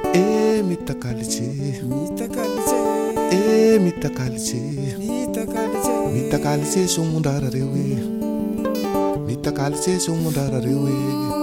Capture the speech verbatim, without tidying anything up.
E mita kalice, mita kalice, e mita kalice, mita kalice, mita kalice sumundara rewe, mita kalice sumundara rewe.